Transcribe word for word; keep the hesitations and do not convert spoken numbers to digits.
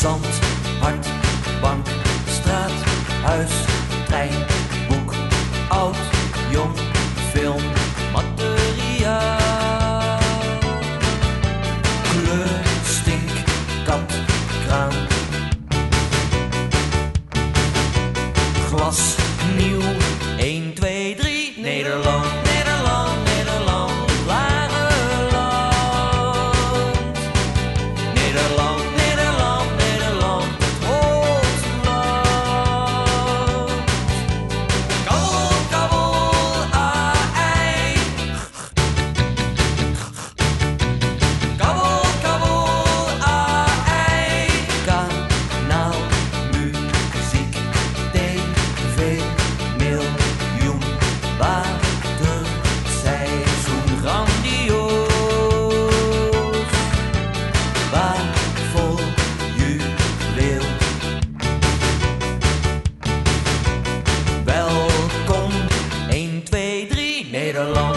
Zand, hart, bank, straat, huis, trein, boek, oud, jong, film, materiaal. Kleur, stink, kat, kraan. Glas, nieuw, één, twee, drie, Nederland, Nederland, Nederland, het lage land. Nederland, Nederland, Nederland, het hoogste land. Kabbel, kabbel, a-ei. Kabbel, kabbel, a-ei. Kanaal, muziek, tv, miljoen, water, seizoen, grandioos, waardevol juweel. Welkom, één, twee, drie, Nederland.